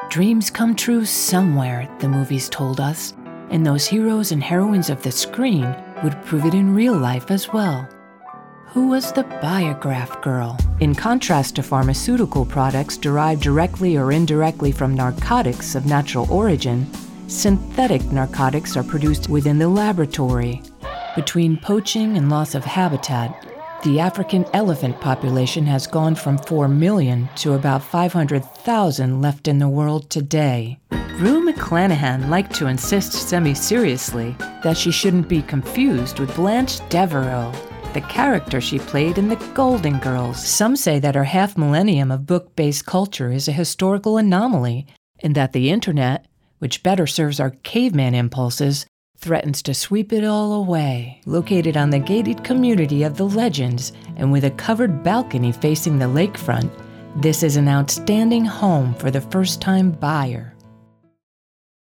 Dreams come true somewhere, the movies told us, and those heroes and heroines of the screen would prove it in real life as well. Who was the Biograph girl? In contrast to pharmaceutical products derived directly or indirectly from narcotics of natural origin, synthetic narcotics are produced within the laboratory. Between poaching and loss of habitat, the African elephant population has gone from 4 million to about 500,000 left in the world today. Rue McClanahan liked to insist semi-seriously that she shouldn't be confused with Blanche Devereaux, the character she played in The Golden Girls. Some say that her half-millennium of book-based culture is a historical anomaly, and that the internet, which better serves our caveman impulses, threatens to sweep it all away. Located on the gated community of the Legends and with a covered balcony facing the lakefront, this is an outstanding home for the first-time buyer.